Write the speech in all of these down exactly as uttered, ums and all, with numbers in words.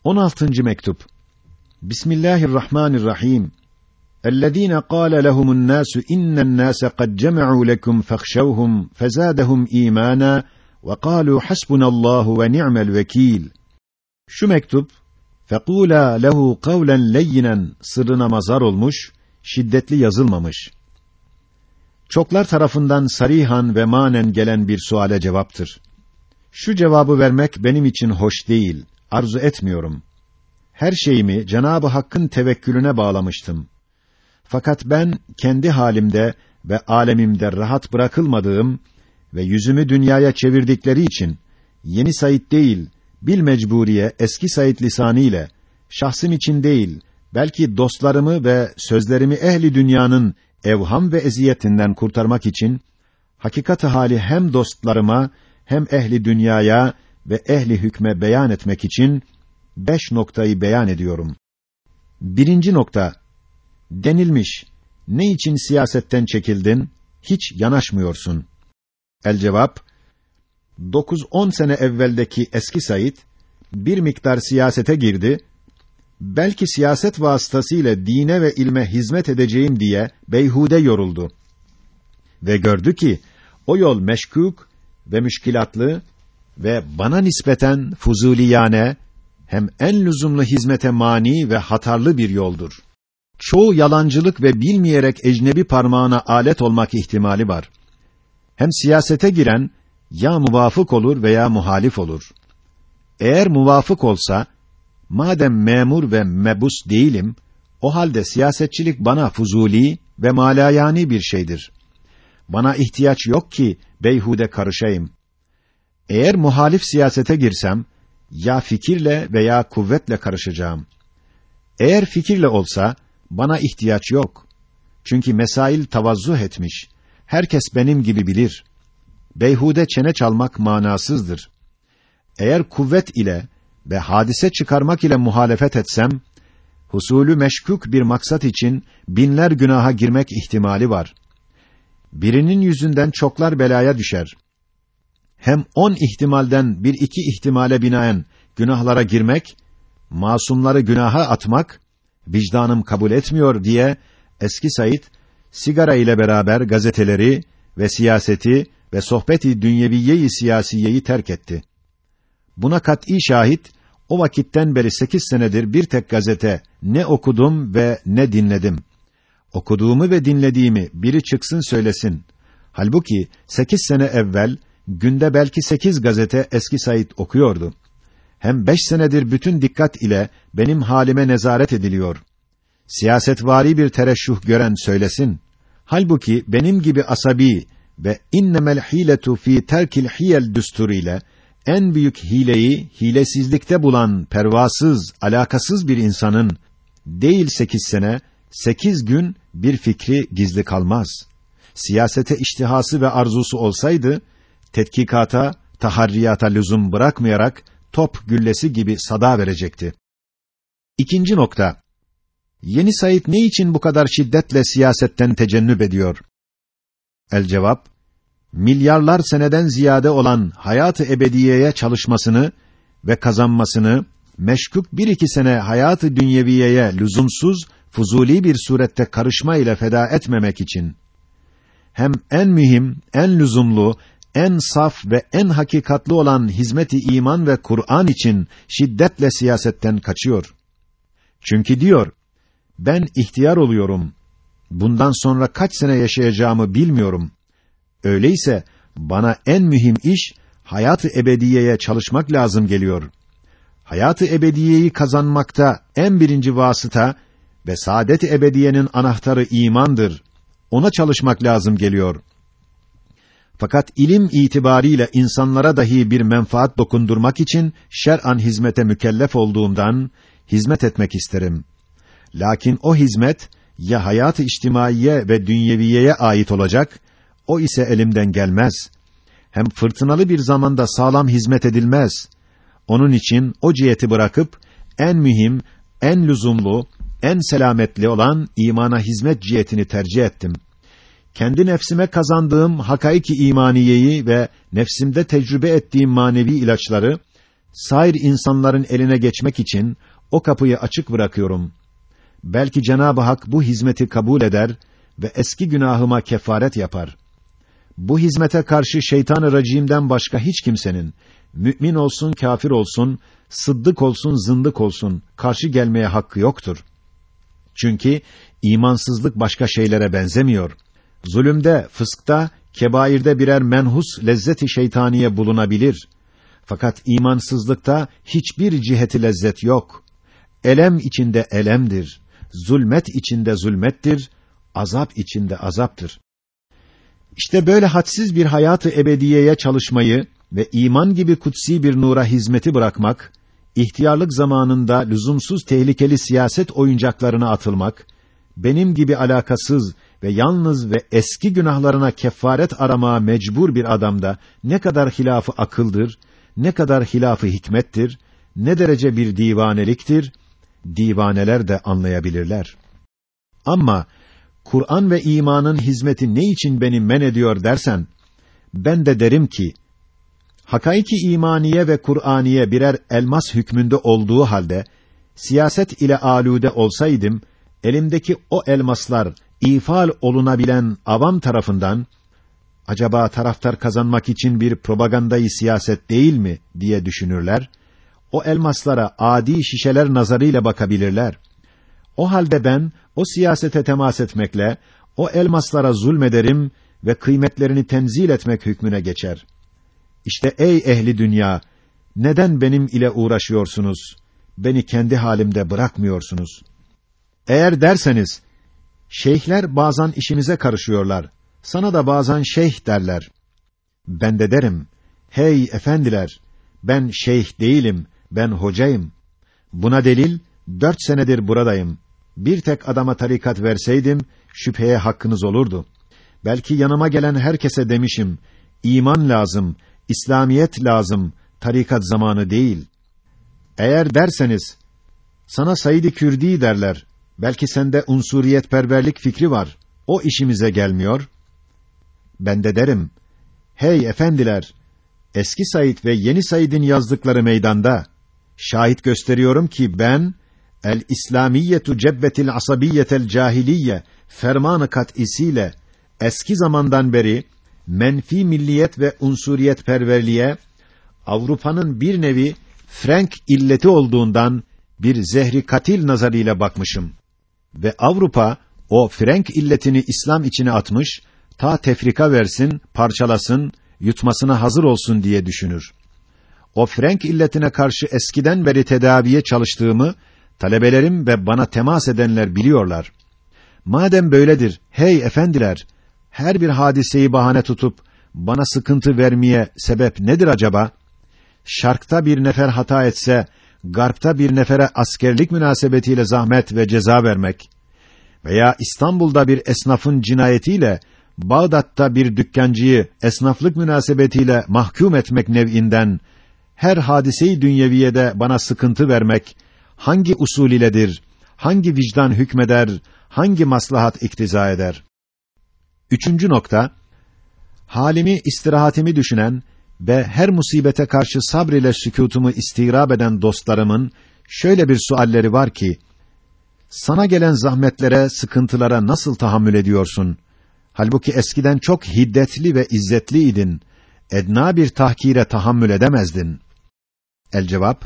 on altıncı mektup. Bismillahirrahmanirrahim. اَلَّذ۪ينَ قَالَ لَهُمُ النَّاسُ اِنَّ النَّاسَ قَدْ جَمَعُوا لَكُمْ فَاخْشَوْهُمْ فَزَادَهُمْ اِيمَانًا وَقَالُوا حَسْبُنَا اللّٰهُ وَنِعْمَ الْوَك۪يلِ. Şu mektup, فَقُولَا لَهُ قَوْلًا لَيِّنًا sırrına mazhar olmuş, şiddetli yazılmamış. Çoklar tarafından sarihan ve manen gelen bir suale cevaptır. Şu cevabı vermek benim için hoş değil, arzu etmiyorum. Her şeyimi Cenab-ı Hakk'ın tevekkülüne bağlamıştım. Fakat ben kendi halimde ve alemimde rahat bırakılmadığım ve yüzümü dünyaya çevirdikleri için yeni Said değil, bil mecburiye eski Said lisanı ile şahsım için değil, belki dostlarımı ve sözlerimi ehli dünyanın evham ve eziyetinden kurtarmak için hakikat-ı hali hem dostlarıma hem ehli dünyaya ve ehli hükme beyan etmek için beş noktayı beyan ediyorum. Birinci nokta. Denilmiş, ne için siyasetten çekildin, hiç yanaşmıyorsun. El cevap, dokuz on sene evveldeki eski Said, bir miktar siyasete girdi, belki siyaset vasıtasıyla dine ve ilme hizmet edeceğim diye beyhude yoruldu. Ve gördü ki, o yol meşkûk ve müşkilatlı ve bana nispeten fuzuliyane, hem en lüzumlu hizmete mani ve hatarlı bir yoldur. Çoğu yalancılık ve bilmeyerek ecnebi parmağına alet olmak ihtimali var. Hem siyasete giren, ya muvafık olur veya muhalif olur. Eğer muvafık olsa, madem memur ve mebus değilim, o halde siyasetçilik bana fuzuli ve malayani bir şeydir. Bana ihtiyaç yok ki beyhude karışayım. Eğer muhalif siyasete girsem, ya fikirle veya kuvvetle karışacağım. Eğer fikirle olsa, bana ihtiyaç yok. Çünkü mesail tavazzuh etmiş. Herkes benim gibi bilir. Beyhude çene çalmak manasızdır. Eğer kuvvet ile ve hadise çıkarmak ile muhalefet etsem, husulü meşkûk bir maksat için binler günaha girmek ihtimali var. Birinin yüzünden çoklar belaya düşer. Hem on ihtimalden bir iki ihtimale binaen günahlara girmek, masumları günaha atmak, vicdanım kabul etmiyor diye eski Said, sigara ile beraber gazeteleri ve siyaseti ve sohbeti dünyeviye-i siyasiyeyi terk etti. Buna kat'î şahit, o vakitten beri sekiz senedir bir tek gazete ne okudum ve ne dinledim. Okuduğumu ve dinlediğimi biri çıksın söylesin. Halbuki sekiz sene evvel, günde belki sekiz gazete eski Said okuyordu. Hem beş senedir bütün dikkat ile benim halime nezaret ediliyor. Siyasetvari bir tereşşuh gören söylesin. Halbuki benim gibi asabi ve innemel hiletu fi terkil hiyel düsturiyle en büyük hileyi hilesizlikte bulan pervasız, alakasız bir insanın değil sekiz sene, sekiz gün bir fikri gizli kalmaz. Siyasete iştihası ve arzusu olsaydı, tetkikata, taharriyata lüzum bırakmayarak top güllesi gibi sada verecekti. İkinci nokta. Yeni Said ne için bu kadar şiddetle siyasetten tecennüp ediyor? El cevap, milyarlar seneden ziyade olan hayat-ı ebediyeye çalışmasını ve kazanmasını, meşkûk bir iki sene hayat-ı dünyeviyeye lüzumsuz, fuzuli bir surette karışma ile feda etmemek için. Hem en mühim, en lüzumlu, en saf ve en hakikatli olan hizmet-i iman ve Kur'an için şiddetle siyasetten kaçıyor. Çünkü diyor, ben ihtiyar oluyorum. Bundan sonra kaç sene yaşayacağımı bilmiyorum. Öyleyse bana en mühim iş hayat-ı ebediyeye çalışmak lazım geliyor. Hayat-ı ebediyeyi kazanmakta en birinci vasıta ve saadet-i ebediyenin anahtarı imandır. Ona çalışmak lazım geliyor. Fakat ilim itibariyle insanlara dahi bir menfaat dokundurmak için şer'an hizmete mükellef olduğumdan hizmet etmek isterim. Lakin o hizmet ya hayat-ı içtimaiye ve dünyeviyeye ait olacak, o ise elimden gelmez. Hem fırtınalı bir zamanda sağlam hizmet edilmez. Onun için o ciheti bırakıp en mühim, en lüzumlu, en selametli olan imana hizmet cihetini tercih ettim. Kendi nefsime kazandığım hakaiki imaniyeyi ve nefsimde tecrübe ettiğim manevi ilaçları sair insanların eline geçmek için o kapıyı açık bırakıyorum. Belki Cenab-ı Hak bu hizmeti kabul eder ve eski günahıma kefaret yapar. Bu hizmete karşı şeytan-ı racimden başka hiç kimsenin, mümin olsun, kâfir olsun, sıddık olsun, zındık olsun, karşı gelmeye hakkı yoktur. Çünkü imansızlık başka şeylere benzemiyor. Zulümde, fıskta, kebairde birer menhus lezzet-i şeytaniye bulunabilir. Fakat imansızlıkta hiçbir ciheti lezzet yok. Elem içinde elemdir. Zulmet içinde zulmettir. Azap içinde azaptır. İşte böyle hadsiz bir hayatı ebediyeye çalışmayı ve iman gibi kutsi bir nura hizmeti bırakmak, ihtiyarlık zamanında lüzumsuz tehlikeli siyaset oyuncaklarına atılmak, benim gibi alakasız ve yalnız ve eski günahlarına kefaret aramaya mecbur bir adamda ne kadar hilafı akıldır, ne kadar hilafı hikmettir, ne derece bir divaneliktir, divaneler de anlayabilirler. Ama Kur'an ve imanın hizmeti ne için beni men ediyor dersen, ben de derim ki, hakaiki imaniye ve Kur'aniye birer elmas hükmünde olduğu halde, siyaset ile alûde olsaydım, elimdeki o elmaslar ifal olunabilen avam tarafından, acaba taraftar kazanmak için bir propagandayı siyaset değil mi diye düşünürler, o elmaslara adi şişeler nazarıyla bakabilirler. O halde ben, o siyasete temas etmekle, o elmaslara zulmederim ve kıymetlerini tenzil etmek hükmüne geçer. İşte ey ehli dünya, neden benim ile uğraşıyorsunuz? Beni kendi halimde bırakmıyorsunuz. Eğer derseniz, şeyhler bazen işimize karışıyorlar, sana da bazen şeyh derler. Ben de derim, hey efendiler, ben şeyh değilim, ben hocayım. Buna delil, dört senedir buradayım. Bir tek adama tarikat verseydim, şüpheye hakkınız olurdu. Belki yanıma gelen herkese demişim, iman lazım, İslamiyet lazım, tarikat zamanı değil. Eğer derseniz, sana Said-i Kürdi derler, belki sende unsuriyetperverlik fikri var, o işimize gelmiyor. Ben de derim, hey efendiler, eski Said ve yeni Said'in yazdıkları meydanda, şahit gösteriyorum ki ben, el-İslamiyetu cebbetil asabiyetel cahiliye fermanı kat'isiyle eski zamandan beri menfi milliyet ve unsuriyet perverliğe Avrupa'nın bir nevi Frank illeti olduğundan bir zehri katil nazarıyla bakmışım. Ve Avrupa o Frank illetini İslam içine atmış, ta tefrika versin, parçalasın, yutmasına hazır olsun diye düşünür. O Frank illetine karşı eskiden beri tedaviye çalıştığımı talebelerim ve bana temas edenler biliyorlar. Madem böyledir, hey efendiler, her bir hadiseyi bahane tutup bana sıkıntı vermeye sebep nedir acaba? Şarkta bir nefer hata etse, Garpta bir nefere askerlik münasebetiyle zahmet ve ceza vermek veya İstanbul'da bir esnafın cinayetiyle Bağdat'ta bir dükkancıyı esnaflık münasebetiyle mahkum etmek nev'inden her hadise-i dünyeviyede bana sıkıntı vermek hangi usul iledir, hangi vicdan hükmeder, hangi maslahat iktiza eder? Üçüncü nokta, halimi, istirahatimi düşünen ve her musibete karşı sabr ile sükûtumu istirab eden dostlarımın şöyle bir sualleri var ki, sana gelen zahmetlere, sıkıntılara nasıl tahammül ediyorsun? Halbuki eskiden çok hiddetli ve izzetliydin, edna bir tahkire tahammül edemezdin. El cevap,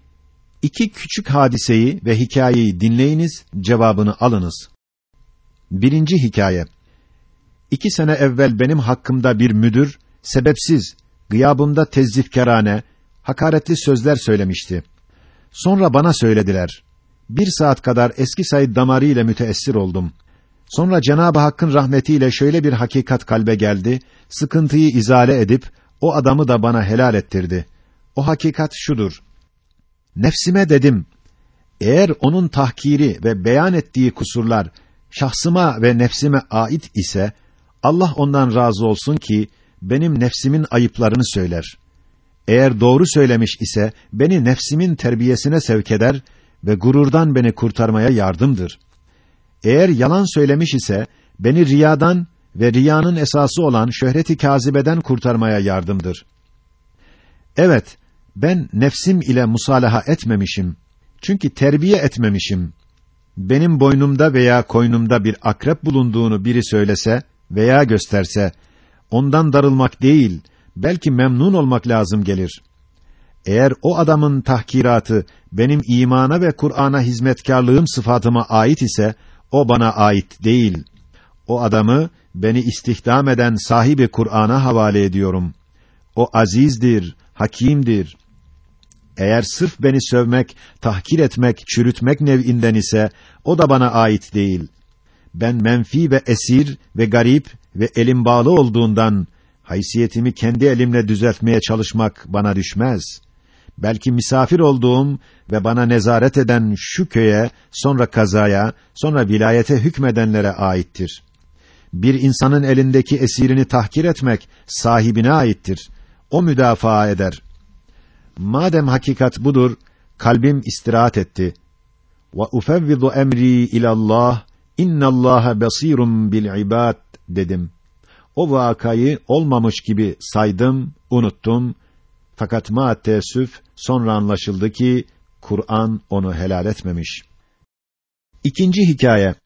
iki küçük hadiseyi ve hikayeyi dinleyiniz, cevabını alınız. Birinci hikaye. İki sene evvel benim hakkımda bir müdür, sebepsiz, gıyabımda tezzifkârane, hakaretli sözler söylemişti. Sonra bana söylediler. Bir saat kadar eski Said damarı ile müteessir oldum. Sonra Cenab-ı Hakk'ın rahmetiyle şöyle bir hakikat kalbe geldi, sıkıntıyı izale edip, o adamı da bana helal ettirdi. O hakikat şudur. Nefsime dedim, eğer onun tahkiri ve beyan ettiği kusurlar, şahsıma ve nefsime ait ise, Allah ondan razı olsun ki, benim nefsimin ayıplarını söyler. Eğer doğru söylemiş ise, beni nefsimin terbiyesine sevk eder ve gururdan beni kurtarmaya yardımdır. Eğer yalan söylemiş ise, beni riyadan ve riyanın esası olan şöhreti kâzibeden kurtarmaya yardımdır. Evet, Ben nefsim ile musalaha etmemişim. Çünkü terbiye etmemişim. Benim boynumda veya koynumda bir akrep bulunduğunu biri söylese veya gösterse, ondan darılmak değil, belki memnun olmak lazım gelir. Eğer o adamın tahkiratı benim imana ve Kur'an'a hizmetkârlığım sıfatıma ait ise, o bana ait değil. O adamı beni istihdam eden sahibi Kur'an'a havale ediyorum. O azizdir, hakîmdir. Eğer sırf beni sövmek, tahkir etmek, çürütmek nev'inden ise, o da bana ait değil. Ben menfi ve esir ve garip ve elim bağlı olduğundan, haysiyetimi kendi elimle düzeltmeye çalışmak bana düşmez. Belki misafir olduğum ve bana nezaret eden şu köye, sonra kazaya, sonra vilayete hükmedenlere aittir. Bir insanın elindeki esirini tahkir etmek, sahibine aittir. O müdafaa eder. Madem hakikat budur, kalbim istirahat etti. Ve ufevvidu emri ilallah, innallaha basirun bil ibad dedim. O vakayı olmamış gibi saydım, unuttum. Fakat ma teessüf, sonra anlaşıldı ki Kur'an onu helal etmemiş. İkinci hikaye.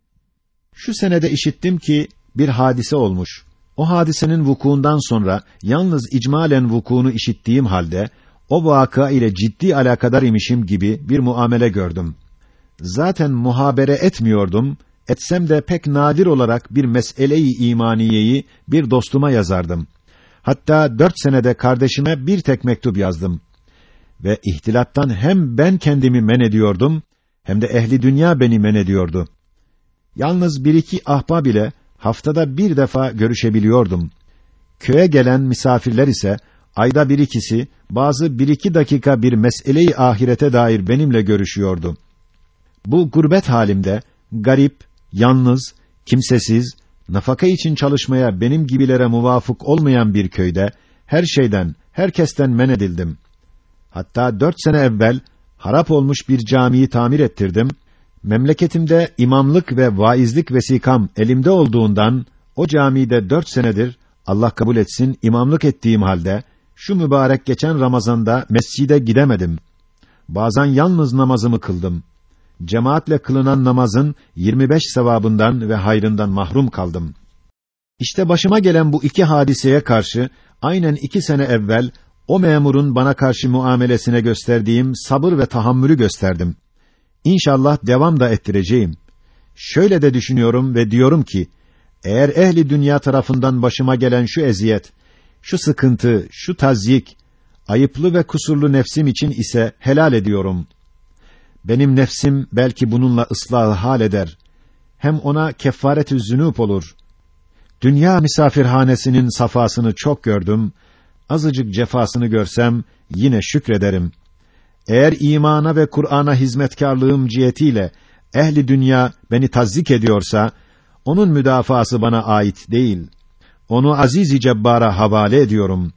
Şu senede işittim ki bir hadise olmuş. O hadisenin vukuundan sonra yalnız icmalen vukuunu işittiğim halde o vaka ile ciddi alakadar imişim gibi bir muamele gördüm. Zaten muhabere etmiyordum. Etsem de pek nadir olarak bir mesele-i imaniyeyi bir dostuma yazardım. Hatta dört senede kardeşime bir tek mektup yazdım. Ve ihtilattan hem ben kendimi men ediyordum, hem de ehli dünya beni men ediyordu. Yalnız bir iki ahbab ile haftada bir defa görüşebiliyordum. Köye gelen misafirler ise, ayda bir ikisi, bazı bir iki dakika bir mesele-i ahirete dair benimle görüşüyordu. Bu gurbet halimde, garip, yalnız, kimsesiz, nafaka için çalışmaya benim gibilere muvafık olmayan bir köyde, her şeyden, herkesten men edildim. Hatta dört sene evvel, harap olmuş bir camiyi tamir ettirdim. Memleketimde imamlık ve vaizlik vesikam elimde olduğundan, o camide dört senedir, Allah kabul etsin, imamlık ettiğim halde, şu mübarek geçen Ramazan'da mescide gidemedim. Bazen yalnız namazımı kıldım. Cemaatle kılınan namazın yirmi beş sevabından ve hayrından mahrum kaldım. İşte başıma gelen bu iki hadiseye karşı, aynen iki sene evvel, o memurun bana karşı muamelesine gösterdiğim sabır ve tahammülü gösterdim. İnşallah devam da ettireceğim. Şöyle de düşünüyorum ve diyorum ki, eğer ehli dünya tarafından başıma gelen şu eziyet, şu sıkıntı, şu tazyik, ayıplı ve kusurlu nefsim için ise helal ediyorum. Benim nefsim belki bununla ıslahı hal eder. Hem ona keffaret-ü zünûb olur. Dünya misafirhanesinin safasını çok gördüm. Azıcık cefasını görsem yine şükrederim. Eğer imana ve Kur'an'a hizmetkârlığım cihetiyle ehli dünya beni tazzik ediyorsa, onun müdafaası bana ait değil. Onu aziz-i cebbara havale ediyorum.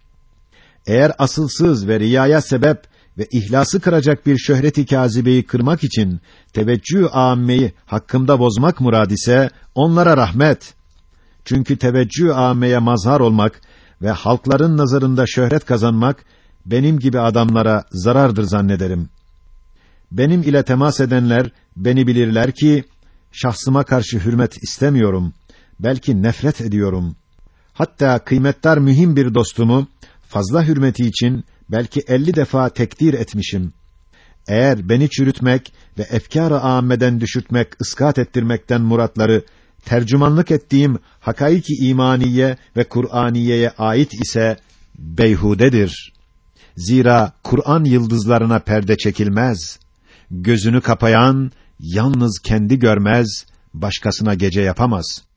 Eğer asılsız ve riyaya sebep ve ihlası kıracak bir şöhret-i kâzibeyi kırmak için teveccüh-ü âmmeyi hakkımda bozmak murad ise onlara rahmet. Çünkü teveccüh-ü âmmeye mazhar olmak ve halkların nazarında şöhret kazanmak benim gibi adamlara zarardır zannederim. Benim ile temas edenler beni bilirler ki şahsıma karşı hürmet istemiyorum. Belki nefret ediyorum. Hatta kıymetdar mühim bir dostumu fazla hürmeti için belki elli defa tekdir etmişim. Eğer beni çürütmek ve efkâr-ı âmmeden düşürtmek, ıskat ettirmekten muratları tercümanlık ettiğim hakaiki imaniye ve Kur'aniyeye ait ise beyhudedir. Zira Kur'an yıldızlarına perde çekilmez. Gözünü kapayan yalnız kendi görmez, başkasına gece yapamaz.